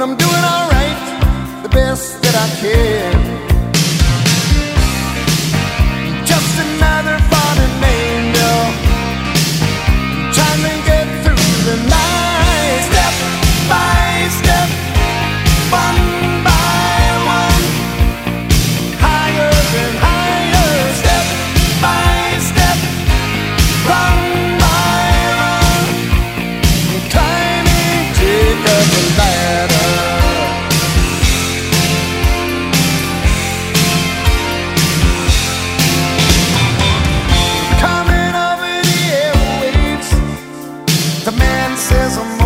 I'm doing alright, the best that I can. Just another fallen angel, trying to get through the night. Step by step, one by one, higher and higher. Step by step, run by run, climbing Jacob's ladder. Coming over the airwaves, the man says I'm